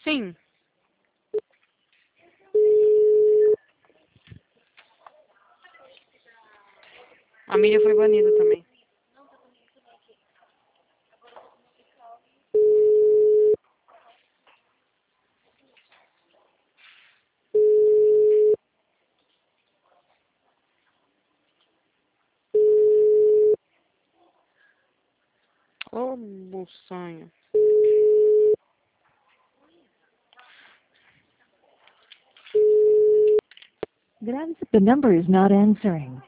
Sim. A Miriam foi banida também. Ô, buçanha. The number is not answering.